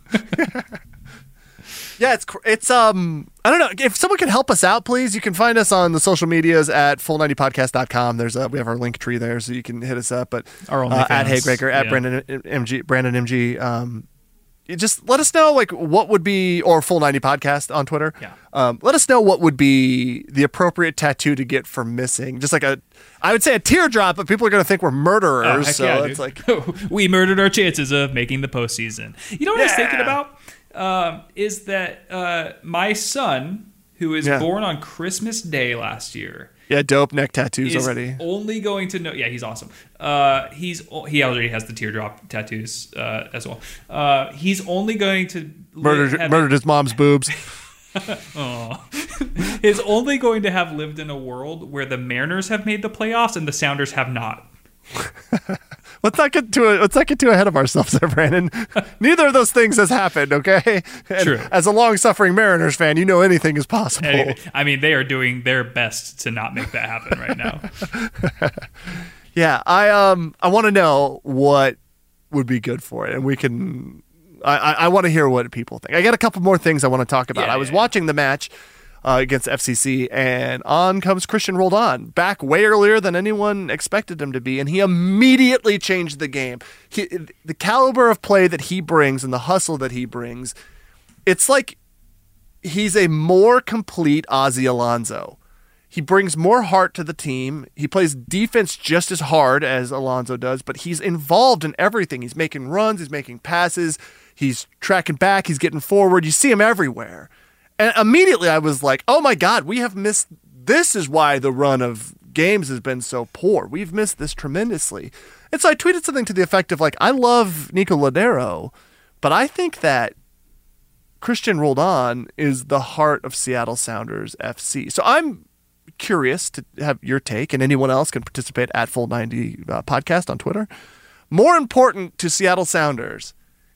Yeah, it's it's um I don't know if someone can help us out, please. You can find us on the social medias at full ninety podcast dot com. There's a, we have our link tree there, so you can hit us up. But our uh, at fans, Hagebreaker, at yeah. Brandon M G, Brandon M G. Um, you just let us know like what would be, or Full ninety Podcast on Twitter. Yeah. Um, let us know what would be the appropriate tattoo to get for missing. Just like a, I would say a teardrop, but people are going to think we're murderers. Oh, heck so yeah, it's dude. like we murdered our chances of making the postseason. You know what I was thinking Yeah. about? Um, is that uh, my son, who was Yeah. born on Christmas Day last year, yeah, dope neck tattoos is already. only going to know. Yeah, he's awesome. Uh, he's he already has the teardrop tattoos uh, as well. Uh, he's only going to Murdered have, murdered his mom's boobs. Aw. is only going to have lived in a world where the Mariners have made the playoffs and the Sounders have not. Let's not get too let's not get too ahead of ourselves there, Brandon. Neither of those things has happened, okay? And True. as a long-suffering Mariners fan, you know anything is possible. Anything. I mean, they are doing their best to not make that happen right now. Yeah, I um I want to know what would be good for it, and we can. I I, I want to hear what people think. I got a couple more things I want to talk about. Yeah, I was yeah, watching the match uh, against F C C, and on comes Christian Roldan, back way earlier than anyone expected him to be, and he immediately changed the game. He, the caliber of play that he brings and the hustle that he brings, it's like he's a more complete Ozzie Alonso. He brings more heart to the team. He plays defense just as hard as Alonso does, but he's involved in everything. He's making runs, he's making passes, he's tracking back, he's getting forward. You see him everywhere. And immediately I was like, oh my God, we have missed, this is why the run of games has been so poor. We've missed this tremendously. And so I tweeted something to the effect of like, I love Nico Lodeiro, but I think that Christian Roldan is the heart of Seattle Sounders F C. So I'm curious to have your take, and anyone else can participate at Full ninety uh, Podcast on Twitter. More important to Seattle Sounders,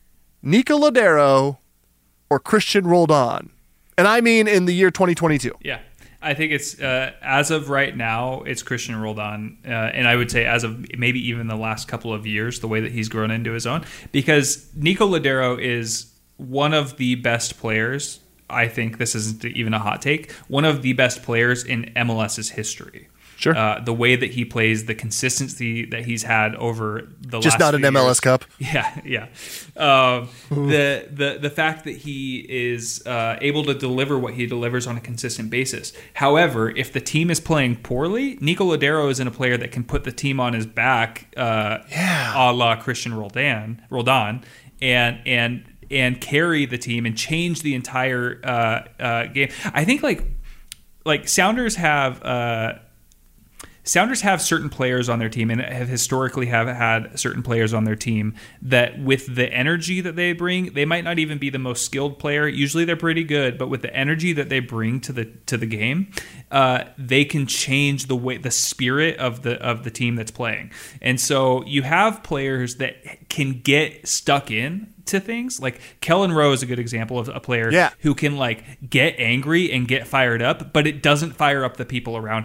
Nico Lodeiro or Christian Roldan? And I mean in the year twenty twenty-two. Yeah. I think it's, uh, as of right now, it's Christian Roldan. Uh, and I would say as of maybe even the last couple of years, the way that he's grown into his own. Because Nico Lodeiro is one of the best players, I think this isn't even a hot take, one of the best players in M L S's history. Sure. Uh, the way that he plays, the consistency that he's had over the Just last not an few M L S years. Cup. Yeah, yeah. Um, the the the fact that he is uh, able to deliver what he delivers on a consistent basis. However, if the team is playing poorly, Nico Lodeiro isn't a player that can put the team on his back, uh, Yeah. a la Christian Roldan, Roldan, and and and carry the team and change the entire uh, uh, game. I think like like Sounders have. Uh, Sounders have certain players on their team and have historically have had certain players on their team that with the energy that they bring, they might not even be the most skilled player. Usually they're pretty good, but with the energy that they bring to the to the game, uh, they can change the way the spirit of the of the team that's playing. And so you have players that can get stuck in to things. Like Kellen Rowe is a good example of a player Yeah. who can like get angry and get fired up, but it doesn't fire up the people around him.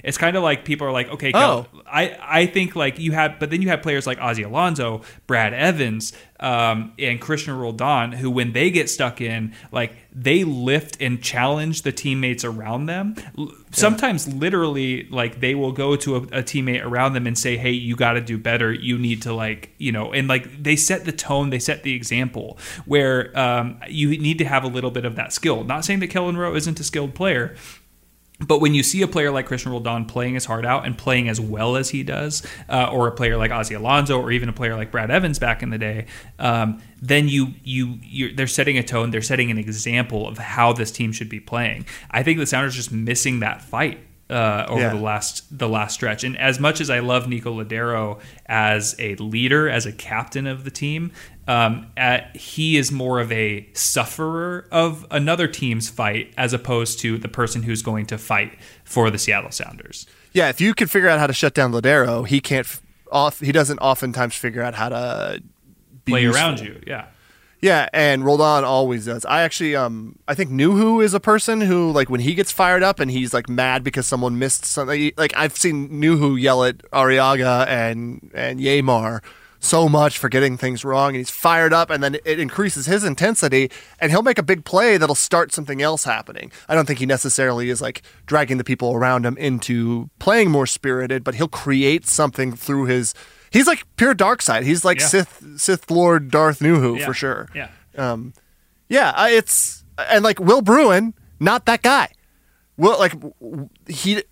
It's kind of like people are like, okay, Kel, Oh. I, I think like you have, but then you have players like Ozzy Alonso, Brad Evans, um, and Christian Roldan, who when they get stuck in, like they lift and challenge the teammates around them. L- Sometimes literally like they will go to a, a teammate around them and say, hey, you got to do better. You need to like, you know, and like they set the tone, they set the example where um, you need to have a little bit of that skill. Not saying that Kellen Rowe isn't a skilled player, but when you see a player like Christian Roldan playing his heart out and playing as well as he does, uh, or a player like Ozzy Alonso, or even a player like Brad Evans back in the day, um, then you you you're, they're setting a tone, they're setting an example of how this team should be playing. I think the Sounders are just missing that fight uh, over Yeah. the last the last stretch. And as much as I love Nico Ladero as a leader, as a captain of the team, um, at, he is more of a sufferer of another team's fight as opposed to the person who's going to fight for the Seattle Sounders. Yeah, if you can figure out how to shut down Ladero, he can't. F- off. He doesn't oftentimes figure out how to be Play useful. around you, yeah. Yeah, and Roldan always does. I actually, um, I think Nuhu is a person who, like, when he gets fired up and he's like mad because someone missed something. Like, I've seen Nuhu yell at Arriaga and and Yamar so much for getting things wrong, and he's fired up, and then it increases his intensity, and he'll make a big play that'll start something else happening. I don't think he necessarily is like dragging the people around him into playing more spirited, but he'll create something through his. He's like pure dark side. He's like Yeah. Sith Sith Lord Darth Nuhu Yeah. for sure. Yeah. Um, yeah, I- it's and like Will Bruin, not that guy. Will like w- he.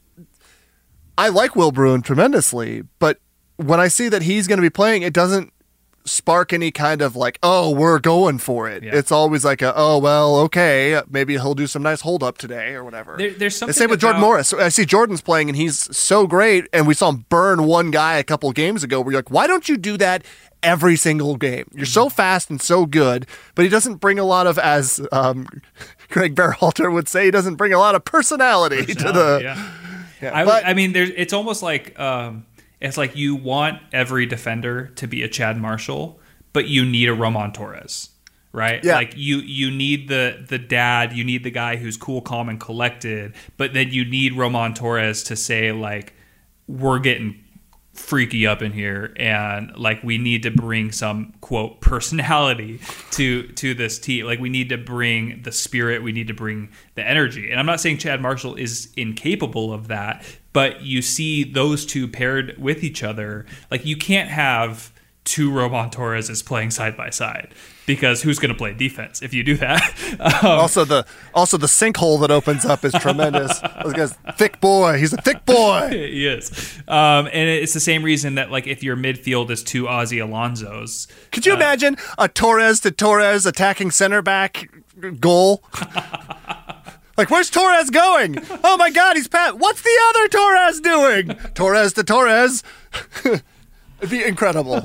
I like Will Bruin tremendously, but when I see that he's going to be playing, it doesn't spark any kind of like, oh, we're going for it. Yeah. It's always like, a, oh, well, okay, maybe he'll do some nice hold up today or whatever. There- there's The something same with Jordan about- Morris. I see Jordan's playing and he's so great, and we saw him burn one guy a couple games ago. Where you're like, why don't you do that every single game? You're so fast and so good, but he doesn't bring a lot of, as um, Greg Berhalter would say, he doesn't bring a lot of personality, to the. yeah. Yeah, I, but- I mean, there's. It's almost like um, it's like you want every defender to be a Chad Marshall, but you need a Roman Torres, right? Yeah. Like you you need the the dad, you need the guy who's cool, calm, and collected, but then you need Roman Torres to say like, we're getting freaky up in here, and like we need to bring some quote personality to to this team. Like we need to bring the spirit, we need to bring the energy. And I'm not saying Chad Marshall is incapable of that, but you see those two paired with each other. Like you can't have two Roman Torreses playing side by side, because who's going to play defense if you do that? Um, Also the also the sinkhole that opens up is tremendous. This guy's thick boy. He's a thick boy. He is. Um, and it's the same reason that like if your midfield is two Ozzy Alonsos, Could you imagine a Torres to Torres attacking center back goal? Like, where's Torres going? Oh my God, he's pat. What's the other Torres doing? Torres to Torres. It'd be incredible.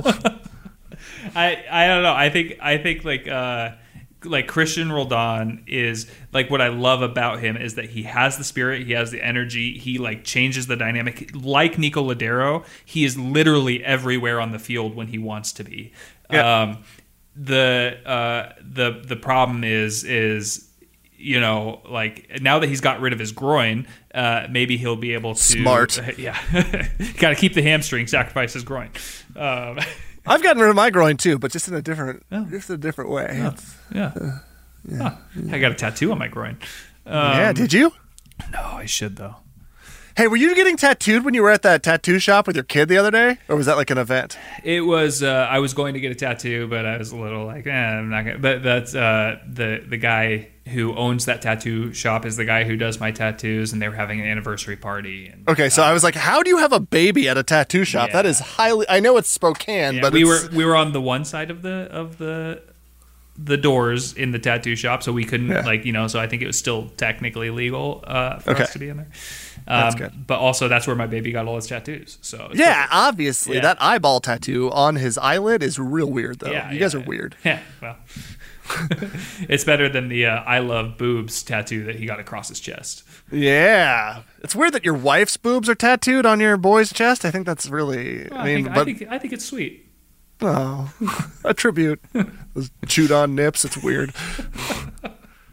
I I don't know. I think I think like uh, like Christian Roldan is like, what I love about him is that he has the spirit, he has the energy, he like changes the dynamic. Like Nico Ladero, he is literally everywhere on the field when he wants to be. Yeah. Um, the uh, the the problem is is. You know, like now that he's got rid of his groin, uh, maybe he'll be able to. Smart. Uh, yeah. Got to keep the hamstring, sacrifice his groin. Um, I've gotten rid of my groin too, but just in a different, just a different way. It's- yeah. Huh. I got a tattoo on my groin. Um, yeah, did you? No, I should, though. Hey, were you getting tattooed when you were at that tattoo shop with your kid the other day, or was that like an event? It was, uh, I was going to get a tattoo, but I was a little like, eh, I'm not going to. But that's uh, the, the guy who owns that tattoo shop is the guy who does my tattoos, and they were having an anniversary party. And, Okay, so I was like, how do you have a baby at a tattoo shop? Yeah. That is highly. I know it's Spokane, yeah, but we it's, were we were on the one side of the of the the doors in the tattoo shop, so we couldn't Yeah. like you know. So I think it was still technically legal uh, for Okay. us to be in there. Um, That's good. But also, that's where my baby got all his tattoos. So it's yeah, perfect. obviously Yeah. that eyeball tattoo on his eyelid is real weird, though. Yeah, you guys yeah, are yeah. weird. Yeah, well, it's better than the uh, "I love boobs" tattoo that he got across his chest. Yeah, it's weird that your wife's boobs are tattooed on your boy's chest. I think that's really. Well, I I, mean, think, but I think I think it's sweet. oh, a tribute. Those chewed on nips. It's weird.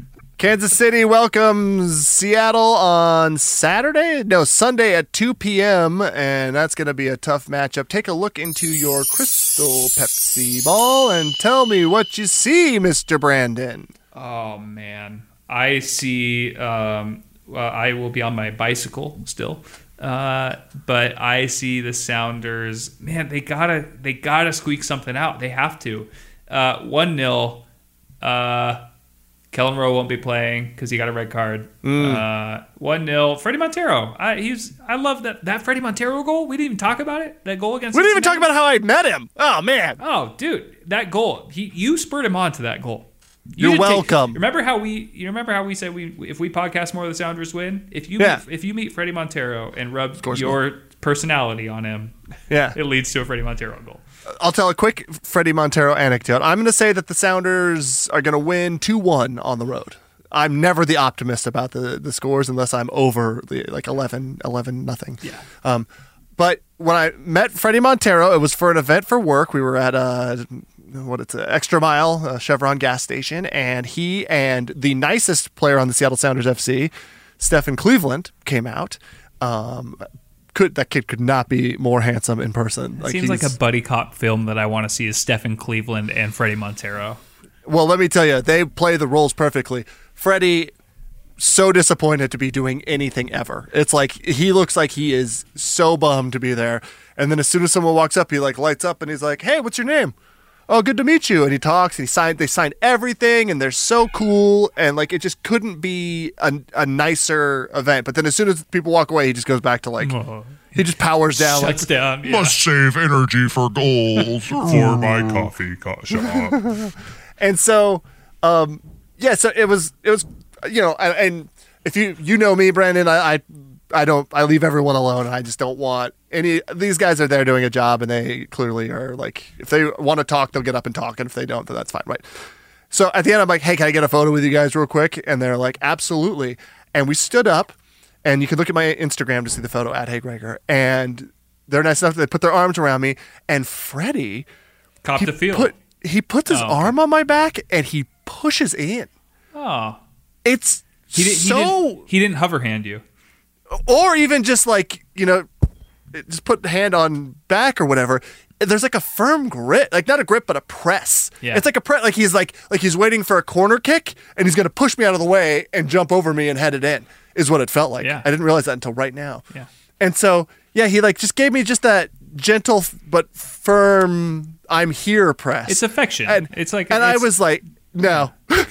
Kansas City welcomes Seattle on Saturday? No, Sunday at two p.m., and that's going to be a tough matchup. Take a look into your crystal Pepsi ball and tell me what you see, Mister Brandon. Oh, man. I see... Um, well, I will be on my bicycle still. Uh, but I see the Sounders. Man, they gotta they gotta squeak something out. They have to. Uh, one nil. Uh, Kellen Rowe won't be playing because he got a red card. Mm. Uh, one nil. Freddie Montero. I he's I love that that Freddie Montero goal. We didn't even talk about it. That goal against. We didn't even talk Cincinnati. about how I met him. Oh man. Oh, dude, that goal. He you spurred him on to that goal. You You're should take- welcome. remember how we? You remember how we said we if we podcast more, the Sounders win. If you Yeah. meet, if you meet Freddie Montero and rub course your personality on him, Yeah. it leads to a Freddie Montero goal. I'll tell a quick Freddie Montero anecdote. I'm going to say that the Sounders are going to win two one on the road. I'm never the optimist about the, the scores unless I'm over the like eleven, eleven nothing. Yeah. Um, but when I met Freddie Montero, it was for an event for work. We were at a what it's an Extra Mile a Chevron gas station, and he and the nicest player on the Seattle Sounders F C, Stephen Cleveland, came out. Um, could that kid could not be more handsome in person. It seems like a buddy cop film that I want to see is Stephen Cleveland and Freddie Montero. Well, let me tell you, they play the roles perfectly. Freddie, so disappointed to be doing anything ever. It's like he looks like he is so bummed to be there. And then as soon as someone walks up, he like lights up and he's like, "Hey, what's your name?" "Oh, good to meet you." And he talks and he signed, they signed everything and they're so cool. And like, it just couldn't be a, a nicer event. But then as soon as people walk away, he just goes back to like, Oh. he just powers down. Shuts like, down. Yeah. Must save energy for goals for my coffee co- shop. And so, um, yeah, so it was, it was, you know, and, and if you, you know me, Brandon, I, I, I don't, I leave everyone alone. I just don't want any, these guys are there doing a job and they clearly are like, if they want to talk, they'll get up and talk. And if they don't, then that's fine. Right. So at the end, I'm like, "Hey, can I get a photo with you guys real quick?" And they're like, "Absolutely." And we stood up, and you can look at my Instagram to see the photo at Hey Gregor. And they're nice enough that they put their arms around me, and Freddie, Cop he the field. put, he puts his Oh. arm on my back and he pushes in. oh, It's he, did, he so, didn't. He didn't hover hand you. or even just like, you know, just put the hand on back or whatever. There's like a firm grip, like not a grip, but a press. Yeah. It's like a press, like he's like, like he's waiting for a corner kick and he's going to push me out of the way and jump over me and head it in is what it felt like. Yeah. I didn't realize that until right now. Yeah. And so, yeah, he like just gave me just that gentle but firm, "I'm here" press. It's affection. And, It's like, and I it's- was like, no.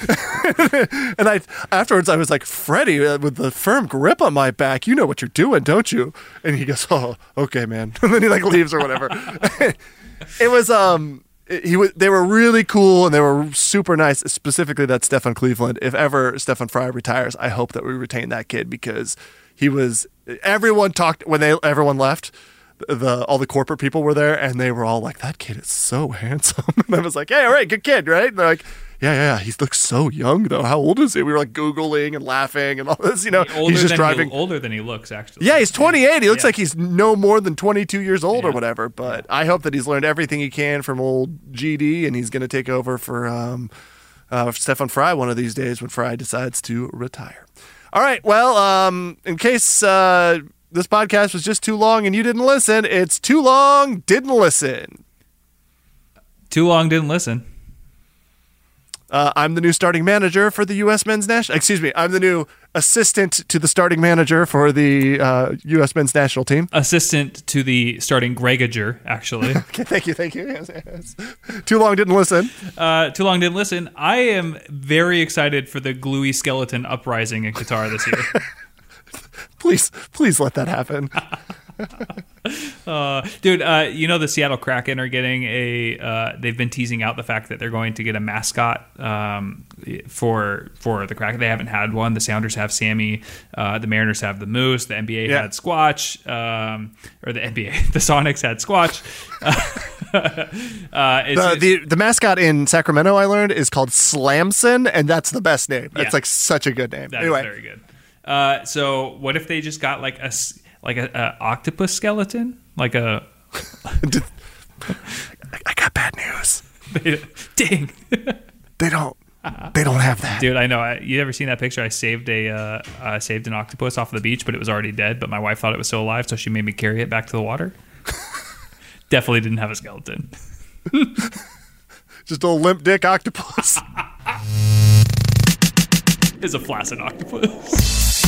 And I afterwards I was like, "Freddie, uh, with the firm grip on my back, you know what you're doing, don't you?" And he goes, "Oh, okay, man." And then he like leaves or whatever. It was um he was they were really cool and they were super nice, specifically that Stefan Cleveland. If ever Stefan Fry retires, I hope that we retain that kid because he was everyone talked when they everyone left. The all the corporate people were there and they were all like, "That kid is so handsome." And I was like, "Hey, all right, good kid, right?" And they're like, "Yeah, yeah, yeah, he looks so young though. How old is he?" We were like Googling and laughing and all this, you know. older He's just than driving. He, older than he looks, actually. Yeah, he's twenty-eight. He looks Yeah. like he's no more than twenty-two years old or Yeah. whatever. But I hope that he's learned everything he can from old G D and he's going to take over for um, uh, Stefan Fry one of these days when Fry decides to retire. All right. Well, um, in case uh, this podcast was just too long and you didn't listen, it's Too Long Didn't Listen. Too long didn't listen. Uh, I'm the new starting manager for the U S men's national. Excuse me, I'm the new assistant to the starting manager for the uh, U S men's national team. Assistant to the starting Gregager, actually. Okay, thank you, thank you. Yes, yes. Too long didn't listen. uh, too long didn't listen. I am very excited for the Gluey Skeleton uprising in Qatar this year. Please, please let that happen. Uh, dude, uh, you know the Seattle Kraken are getting a. Uh, they've been teasing out the fact that they're going to get a mascot um, for for the Kraken. They haven't had one. The Sounders have Sammy. Uh, the Mariners have the Moose. The N B A Yeah. had Squatch. Um, or the N B A, the Sonics had Squatch. uh, it's, The, the the mascot in Sacramento, I learned, is called Slamson, and that's the best name. That's Yeah. like such a good name. That anyway, is very good. Uh, so what if they just got like a s- like a, a octopus skeleton, like a I got bad news. ding. They don't They don't have that. Dude, I know. I, you ever seen that picture? I saved a uh, I saved an octopus off the beach, but it was already dead. But my wife thought it was still alive, so she made me carry it back to the water. Definitely didn't have a skeleton. Just a limp dick octopus. It's a flaccid octopus.